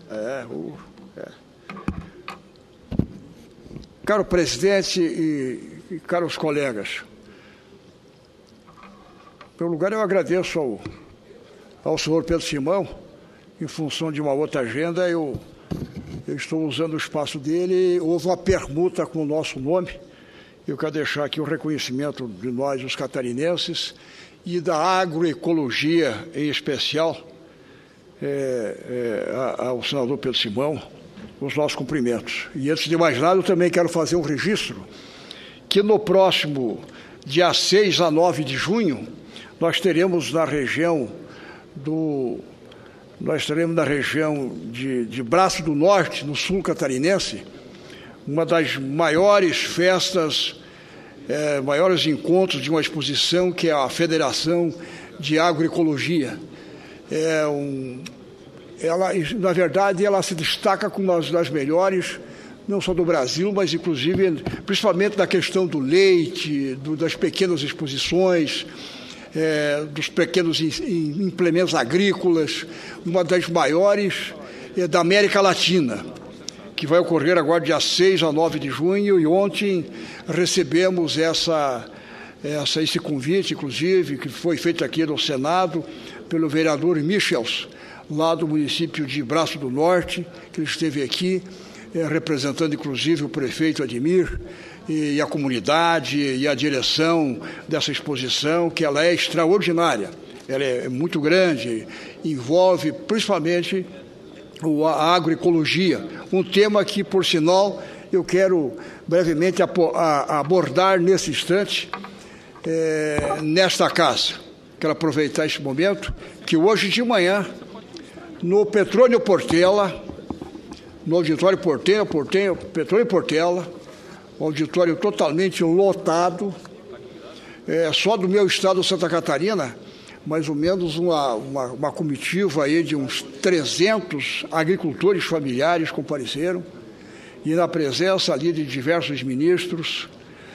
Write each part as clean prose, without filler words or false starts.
Caro presidente e caros colegas, em primeiro lugar eu agradeço ao senhor Pedro Simão, em função de uma outra agenda, eu estou usando o espaço dele, houve uma permuta com o nosso nome. Eu quero deixar aqui o reconhecimento de nós, os catarinenses, e da agroecologia em especial, ao senador Pedro Simão, os nossos cumprimentos. E antes de mais nada, eu também quero fazer um registro que no próximo dia 6 a 9 de junho, nós teremos na região de Braço do Norte, no sul catarinense, uma das maiores festas, maiores encontros de uma exposição, que é a Federação de Agroecologia. Na verdade, ela se destaca como uma das melhores, não só do Brasil, mas inclusive, principalmente na questão do leite, das pequenas exposições, dos pequenos implementos agrícolas, uma das maiores da América Latina, que vai ocorrer agora dia 6 a 9 de junho, e ontem recebemos esse convite, inclusive, que foi feito aqui no Senado, pelo vereador Michels, lá do município de Braço do Norte, que ele esteve aqui, representando inclusive o prefeito Ademir, e a comunidade e a direção dessa exposição, que ela é extraordinária, ela é muito grande, envolve principalmente a agroecologia, um tema que, por sinal, eu quero brevemente abordar nesse instante, nesta casa. Quero aproveitar esse momento, que hoje de manhã, no Petrônio Portela, no auditório Petrônio Portela, um auditório totalmente lotado, só do meu estado, Santa Catarina, mais ou menos uma comitiva aí de uns 300 agricultores familiares compareceram, e na presença ali de diversos ministros,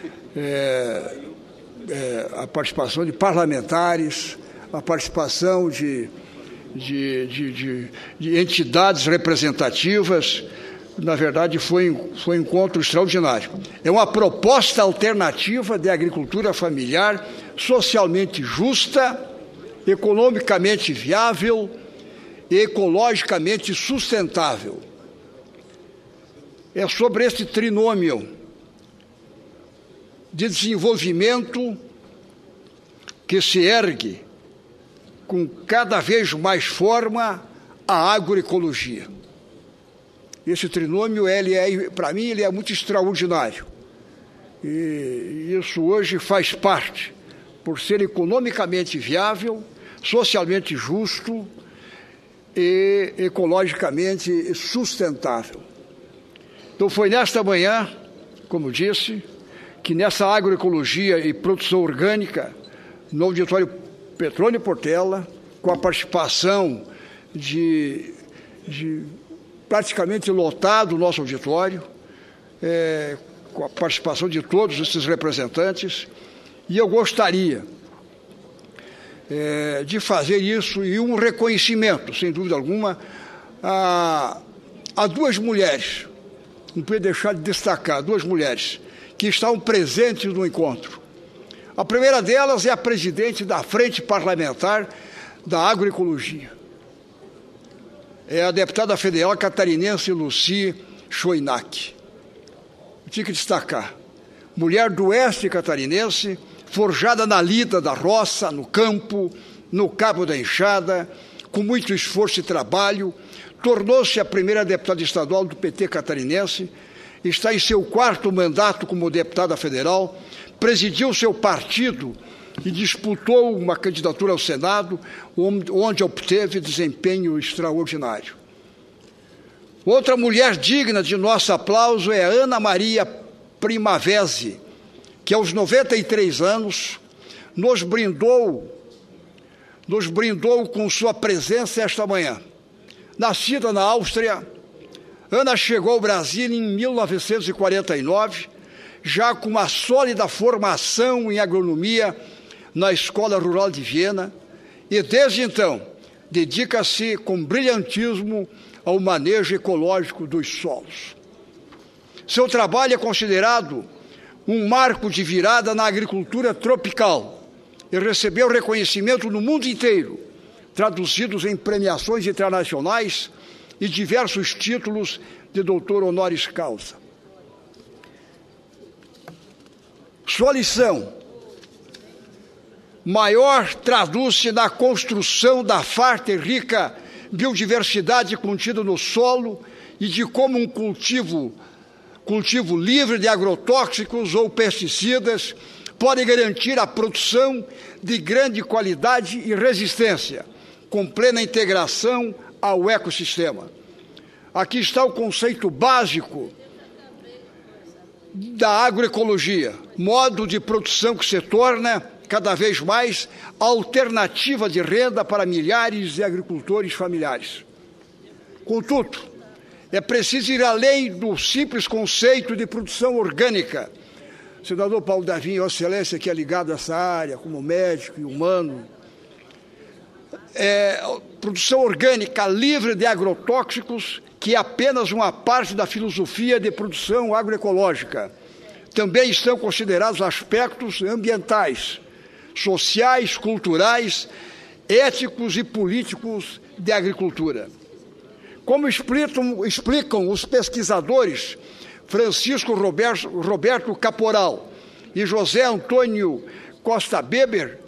a participação de parlamentares, a participação de entidades representativas. Na verdade, foi um encontro extraordinário. É uma proposta alternativa de agricultura familiar, socialmente justa, economicamente viável e ecologicamente sustentável. É sobre esse trinômio de desenvolvimento que se ergue com cada vez mais forma a agroecologia. Esse trinômio, para mim, ele é muito extraordinário. E isso hoje faz parte, por ser economicamente viável, socialmente justo e ecologicamente sustentável. Então, foi nesta manhã, como disse, que nessa agroecologia e produção orgânica, no auditório Petrônio Portela, com a participação de praticamente lotado o nosso auditório, com a participação de todos esses representantes, e eu gostaria de fazer isso, e um reconhecimento, sem dúvida alguma, a duas mulheres, não podia deixar de destacar, duas mulheres que estavam presentes no encontro. A primeira delas é a presidente da Frente Parlamentar da Agroecologia. É a deputada federal catarinense Lucy Choinac. Eu tinha que destacar. Mulher do oeste catarinense, forjada na lida da roça, no campo, no cabo da enxada, com muito esforço e trabalho, tornou-se a primeira deputada estadual do PT catarinense, está em seu 4º mandato como deputada federal, presidiu seu partido e disputou uma candidatura ao Senado, onde obteve desempenho extraordinário. Outra mulher digna de nosso aplauso é Ana Maria Primavesi, que aos 93 anos nos brindou com sua presença esta manhã. Nascida na Áustria, Ana chegou ao Brasil em 1949, já com uma sólida formação em agronomia na Escola Rural de Viena, e desde então dedica-se com brilhantismo ao manejo ecológico dos solos. Seu trabalho é considerado um marco de virada na agricultura tropical e recebeu reconhecimento no mundo inteiro, traduzidos em premiações internacionais e diversos títulos de doutor honoris causa. Sua lição maior traduz-se na construção da farta e rica biodiversidade contida no solo e de como um cultivo livre de agrotóxicos ou pesticidas pode garantir a produção de grande qualidade e resistência, com plena integração ao ecossistema. Aqui está o conceito básico da agroecologia, modo de produção que se torna cada vez mais alternativa de renda para milhares de agricultores familiares. Contudo, é preciso ir além do simples conceito de produção orgânica. O senador Paulo Davim, Vossa Excelência, que é ligado a essa área como médico e humano, produção orgânica livre de agrotóxicos, que é apenas uma parte da filosofia de produção agroecológica. Também estão considerados aspectos ambientais, sociais, culturais, éticos e políticos de agricultura. Como explicam os pesquisadores Francisco Roberto Caporal e José Antônio Costa Weber,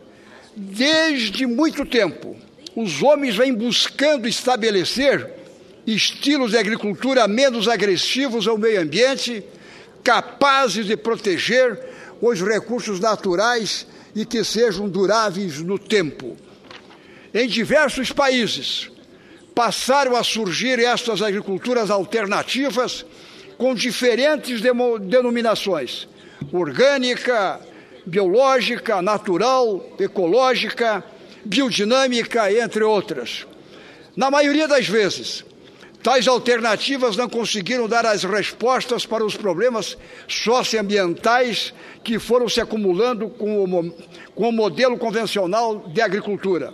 desde muito tempo, os homens vêm buscando estabelecer estilos de agricultura menos agressivos ao meio ambiente, capazes de proteger os recursos naturais e que sejam duráveis no tempo. Em diversos países, passaram a surgir estas agriculturas alternativas com diferentes denominações: orgânica, biológica, natural, ecológica, biodinâmica, entre outras. Na maioria das vezes, tais alternativas não conseguiram dar as respostas para os problemas socioambientais que foram se acumulando com o modelo convencional de agricultura.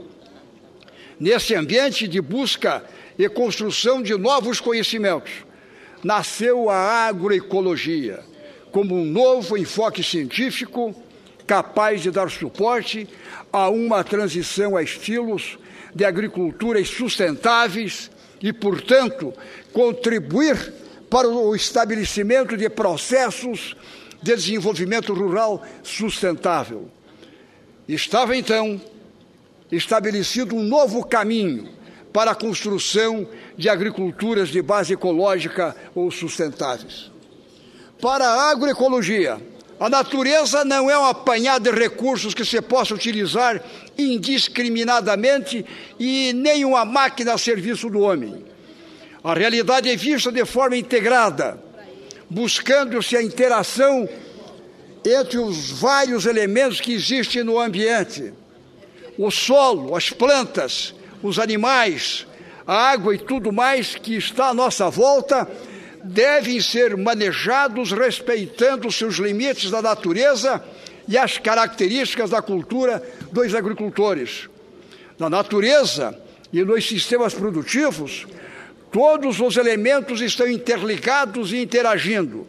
Nesse ambiente de busca e construção de novos conhecimentos, nasceu a agroecologia, como um novo enfoque científico capaz de dar suporte a uma transição a estilos de agriculturas sustentáveis e, portanto, contribuir para o estabelecimento de processos de desenvolvimento rural sustentável. Estava, então, estabelecido um novo caminho para a construção de agriculturas de base ecológica ou sustentáveis. Para a agroecologia, a natureza não é um apanhado de recursos que se possa utilizar indiscriminadamente e nem uma máquina a serviço do homem. A realidade é vista de forma integrada, buscando-se a interação entre os vários elementos que existem no ambiente. O solo, as plantas, os animais, a água e tudo mais que está à nossa volta devem ser manejados respeitando os seus limites da natureza e as características da cultura dos agricultores. Na natureza e nos sistemas produtivos, todos os elementos estão interligados e interagindo.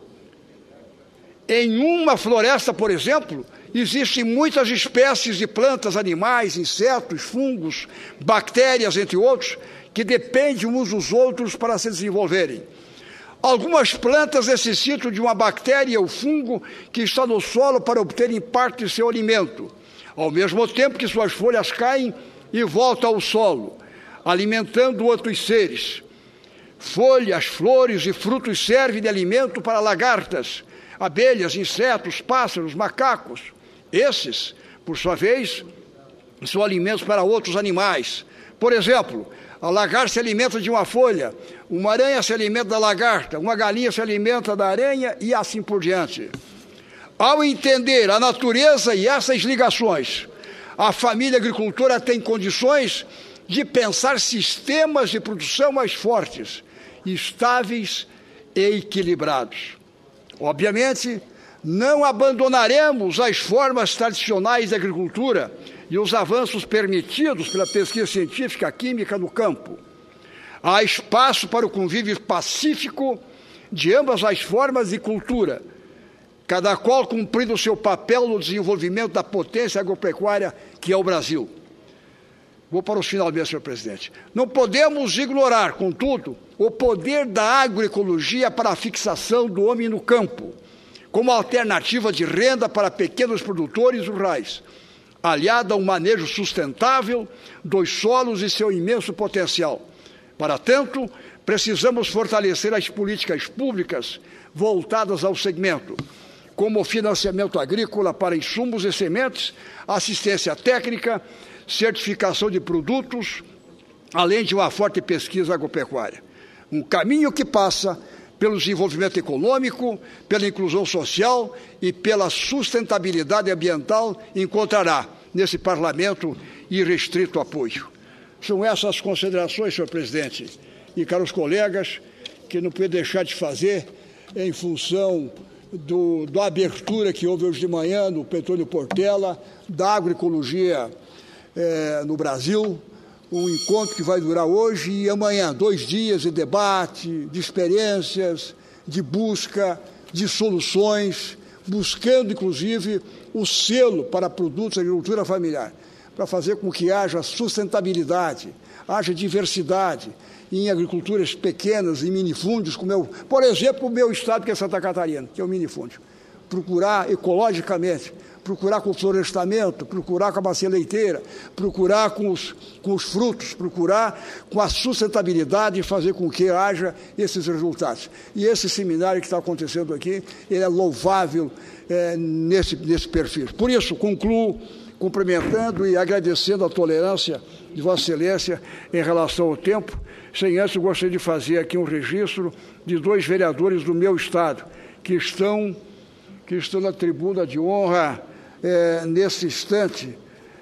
Em uma floresta, por exemplo, existem muitas espécies de plantas, animais, insetos, fungos, bactérias, entre outros, que dependem uns dos outros para se desenvolverem. Algumas plantas necessitam de uma bactéria ou fungo que está no solo para obterem parte de seu alimento, ao mesmo tempo que suas folhas caem e voltam ao solo, alimentando outros seres. Folhas, flores e frutos servem de alimento para lagartas, abelhas, insetos, pássaros, macacos. Esses, por sua vez, são alimentos para outros animais. Por exemplo, a lagarta se alimenta de uma folha, uma aranha se alimenta da lagarta, uma galinha se alimenta da aranha e assim por diante. Ao entender a natureza e essas ligações, a família agricultora tem condições de pensar sistemas de produção mais fortes, estáveis e equilibrados. Obviamente, não abandonaremos as formas tradicionais de agricultura e os avanços permitidos pela pesquisa científica química no campo. Há espaço para o convívio pacífico de ambas as formas de cultura, cada qual cumprindo o seu papel no desenvolvimento da potência agropecuária que é o Brasil. Vou para os finalmente, senhor presidente. Não podemos ignorar, contudo, o poder da agroecologia para a fixação do homem no campo, como alternativa de renda para pequenos produtores rurais, aliada a um manejo sustentável dos solos e seu imenso potencial. Para tanto, precisamos fortalecer as políticas públicas voltadas ao segmento, como o financiamento agrícola para insumos e sementes, assistência técnica, certificação de produtos, além de uma forte pesquisa agropecuária. Um caminho que passa pelo desenvolvimento econômico, pela inclusão social e pela sustentabilidade ambiental, encontrará nesse Parlamento irrestrito apoio. São essas as considerações, senhor presidente, e caros colegas, que não pude deixar de fazer em função da abertura que houve hoje de manhã no Petróleo Portela, da agroecologia no Brasil, um encontro que vai durar hoje e amanhã, 2 dias de debate, de experiências, de busca, de soluções, buscando, inclusive, o selo para produtos de agricultura familiar, para fazer com que haja sustentabilidade, haja diversidade em agriculturas pequenas, em minifúndios, como por exemplo, o meu estado, que é Santa Catarina, que é o minifúndio. Procurar ecologicamente, procurar com o florestamento, procurar com a bacia leiteira, procurar com os frutos, procurar com a sustentabilidade e fazer com que haja esses resultados. E esse seminário que está acontecendo aqui, ele é louvável nesse perfil. Por isso, concluo cumprimentando e agradecendo a tolerância de Vossa Excelência em relação ao tempo. Sem antes, eu gostaria de fazer aqui um registro de 2 vereadores do meu estado, que estão na tribuna de honra nesse instante.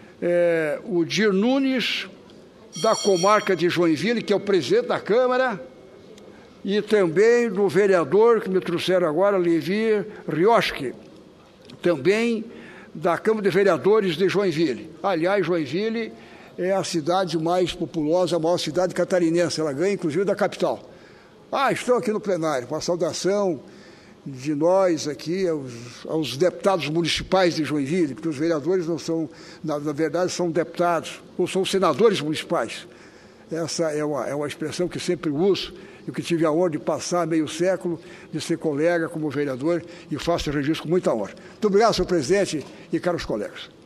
O Dir Nunes, da comarca de Joinville, que é o presidente da Câmara, e também do vereador que me trouxeram agora, Levi Rioski, também da Câmara de Vereadores de Joinville. Aliás, Joinville é a cidade mais populosa, a maior cidade catarinense, ela ganha inclusive da capital. Estão aqui no plenário, uma saudação de nós aqui aos deputados municipais de Joinville, porque os vereadores não são, na verdade, são deputados, ou são senadores municipais. Essa é uma expressão que sempre uso, e que tive a honra de passar meio século, de ser colega como vereador, e faço o registro com muita honra. Muito obrigado, senhor presidente e caros colegas.